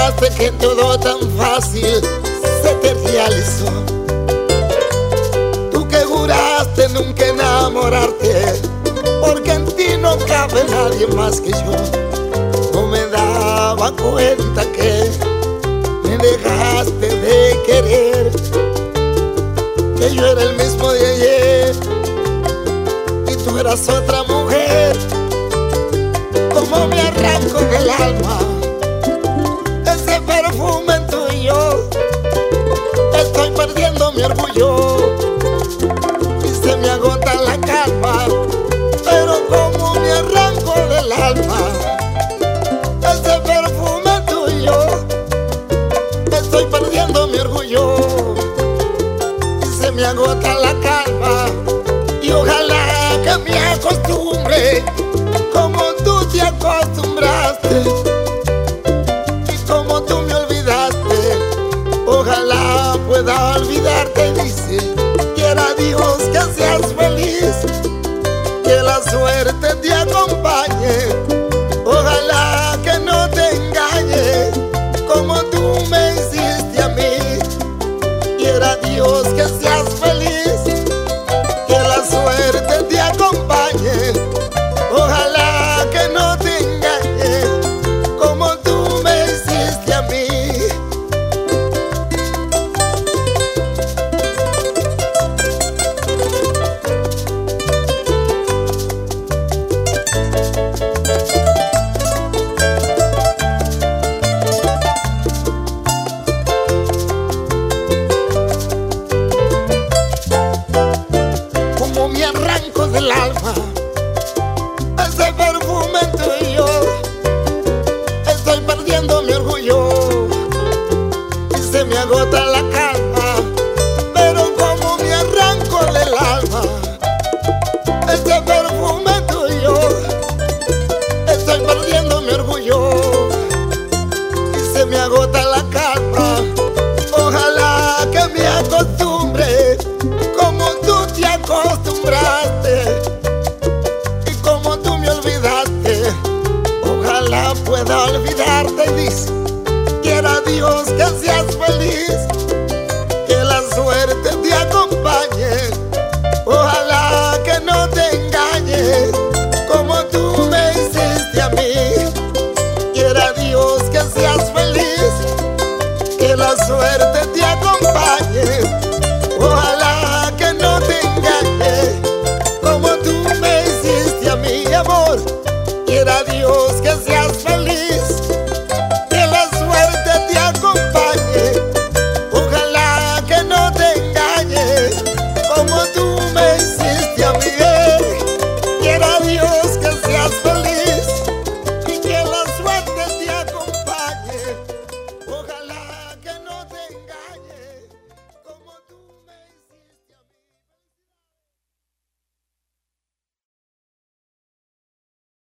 pensaste que todo tan fácil se te realizó. Tú que juraste nunca enamorarte, porque en ti no cabe nadie más que yo. No me daba cuenta que me dejaste de querer, que yo era el mismo de ayer y tú eras otra mujer. Como me arranco del alma ese perfume tuyo, estoy perdiendo mi orgullo y se me agota la calma. Pero como me arranco del alma ese perfume tuyo, estoy perdiendo mi orgullo y se me agota la calma. Y ojalá que me acostumbre como tú te acostumbraste y como tú me olvidaste. Ojalá pueda olvidarte, dice. Quiera Dios que seas feliz, que la suerte te acompañe. Ojalá que no te engañe como tú me hiciste a mí. Quiera Dios que seas feliz, que la suerte te acompañe. Ojalá que no te engañe como tú me hiciste a mí. Como me arranco del alma ese perfume tuyo, estoy perdiendo mi orgullo y se me agota la calma. Pero como me arranco del alma ese perfume tuyo, estoy perdiendo mi orgullo y se me agota la calma. Ojalá que me acostumbre como tú te acostumbraste y como tú me olvidaste. Ojalá pueda olvidarte, dice. Quiera Dios que seas feliz, que la suerte te acompañe.